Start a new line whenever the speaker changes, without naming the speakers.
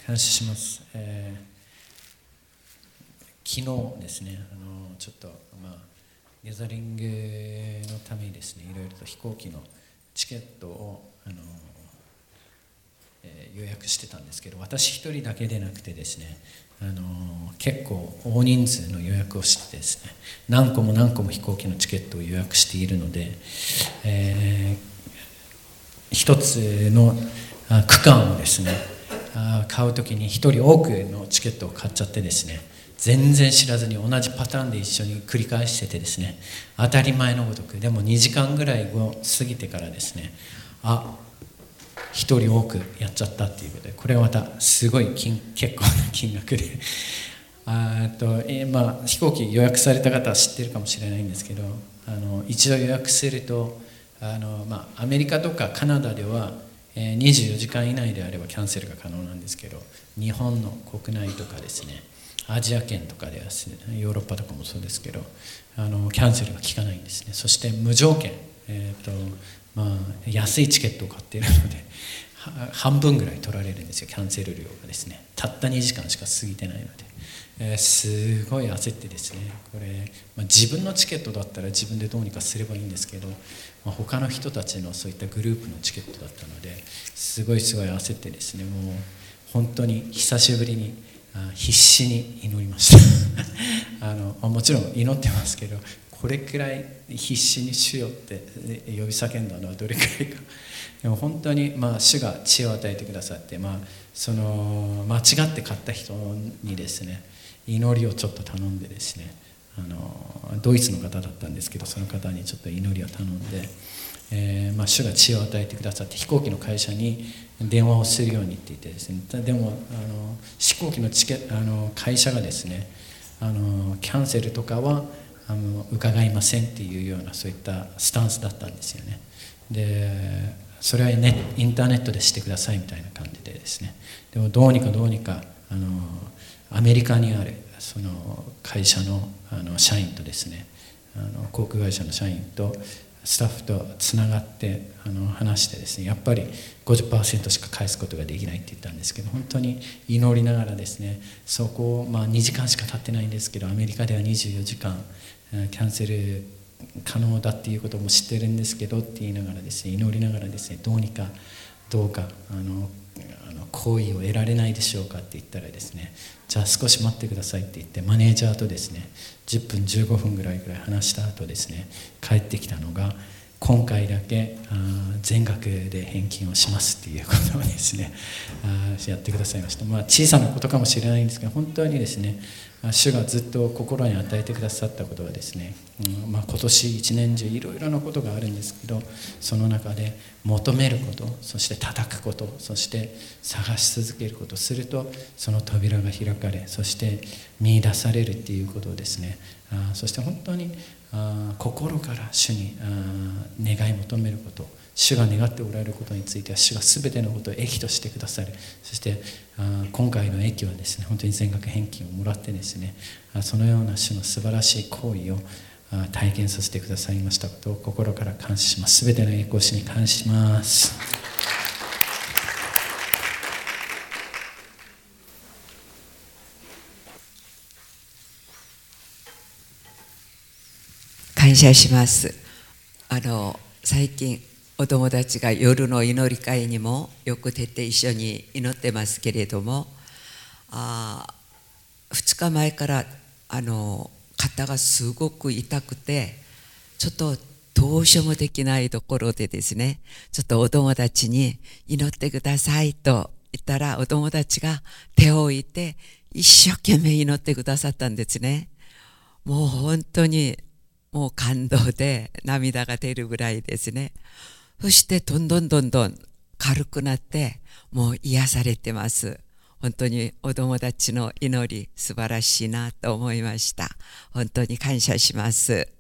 感謝します。昨日ですね、ちょっと、ギャザリングのためにですね、いろいろと飛行機のチケットを予約してたんですけど、私一人だけでなくてですね、結構大人数の予約をしてですね、何個も飛行機のチケットを予約しているので、一つの区間をですね買うときに一人多くのチケットを買っちゃってですね、全然知らずに同じパターンで一緒に繰り返しててですね、当たり前のごとく、でも2時間ぐらい過ぎてからですね、一人多くやっちゃったっていうことで、これはまたすごい結構な金額で飛行機予約された方は知ってるかもしれないんですけど、一度予約するとアメリカとかカナダでは24時間以内であればキャンセルが可能なんですけど、日本の国内とかですね、アジア圏とかではヨーロッパとかもそうですけど、キャンセルが効かないんですね。そして無条件、安いチケットを買っているので半分ぐらい取られるんですよ、キャンセル料がですね。たった2時間しか過ぎてないので、すごい焦ってですね、これ、自分のチケットだったら自分でどうにかすればいいんですけど、他の人たちのそういったグループのチケットだったので、すごい焦ってですね、もう本当に久しぶりに必死に祈りましたもちろん祈ってますけど、これくらい必死に主よって呼び叫んだのはどれくらいか。でも本当に主が知恵を与えてくださって、その間違って買った人にですね、祈りをちょっと頼んでですね、ドイツの方だったんですけど、その方にちょっと祈りを頼んで、主が知恵を与えてくださって、飛行機の会社に電話をするようにって言ってですね、でも飛行機の会社がですね、キャンセルとかは伺いませんっていうような、そういったスタンスだったんですよね。でそれはインターネットでしてくださいみたいな感じでですね、でもどうにかアメリカにあるその会社の社員とですね、航空会社の社員とスタッフとつながって話してですね、やっぱり 50% しか返すことができないって言ったんですけど、本当に祈りながらですね、そこを2時間しか経ってないんですけど、アメリカでは24時間キャンセル可能だっていうことも知ってるんですけどって言いながらですね、祈りながらですね、どうか好意を得られないでしょうかって言ったらですね、じゃあ少し待ってくださいって言って、マネージャーとですね10分15分ぐらい話した後ですね、帰ってきたのが、今回だけ全額で返金をしますっていうことをですねやってくださいました。小さなことかもしれないんですけど、本当にですね、主がずっと心に与えてくださったことはですね、今年一年中いろいろなことがあるんですけど、その中で求めること、そして叩くこと、そして探し続けること、するとその扉が開かれ、そして見出されるっていうことをですね、そして本当に心から主に願い求めること、主が願っておられることについては、主が全てのことを益としてくださる。そして今回の益はですね、本当に全額返金をもらってですね、そのような主の素晴らしい行為を体験させてくださいましたことを心から感謝します。全ての栄光を主に感謝します。
感謝します。最近お友達が夜の祈り会にもよく出て一緒に祈ってますけれども、2日前から肩がすごく痛くて、ちょっとどうしようもできないところでですね、ちょっとお友達に祈ってくださいと言ったら、お友達が手を置いて一生懸命祈ってくださったんですね。もう本当にもう感動で涙が出るぐらいですね。そしてどんどん軽くなって、もう癒されてます。本当にお友達の祈り素晴らしいなと思いました。本当に感謝します。